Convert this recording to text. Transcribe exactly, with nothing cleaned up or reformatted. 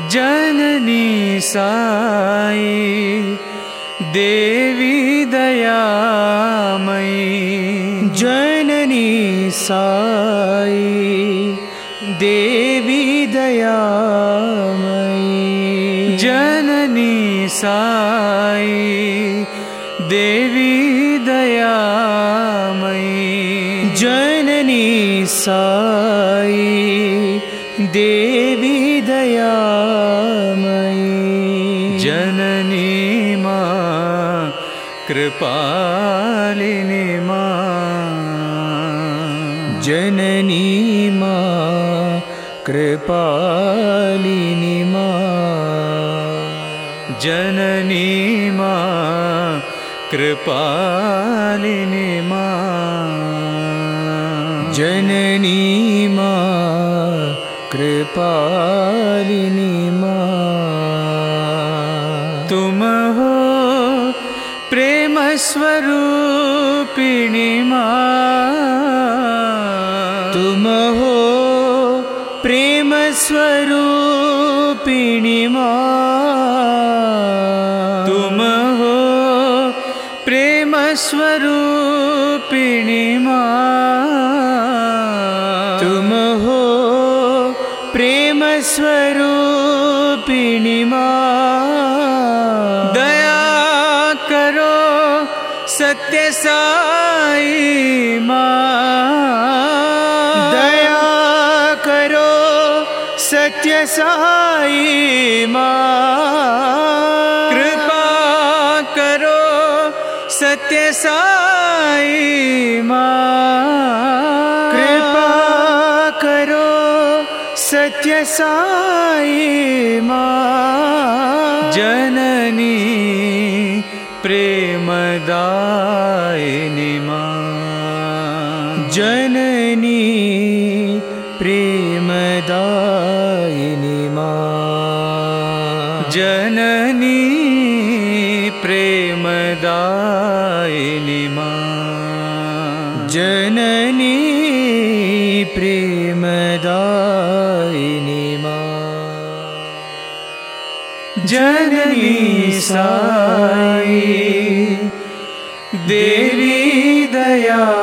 जननी साई देवी दयामयी, जननी साई देवी दयामयी, जननी साई देवी दयामयी, जननी साई देवी दयामयी, जननी माँ कृपालिनी माँ, जननी माँ कृपालिनी माँ, जननी माँ कृपालिनी माँ, जननी माँ कृपालिनी माँ। तुम हो प्रेम स्वरूपिणी माँ, तुम हो प्रेम स्वरूपिणी माँ, तुम हो प्रेम स्वरूपिणी माँ, तुम हो प्रेम स्वरूपिणी माँ। दया करो सत्य साई माँ, दया करो सत्य साई माँ, कृपा करो सत्य साई माँ, कृपा करो सत्य साई माँ। जननी प्रेमदायिनी माँ, जननी प्रेमदायिनी माँ, जननी प्रेमदायिनी माँ, जननी प्रेमदायिनी माँ। जननी साई देवी दया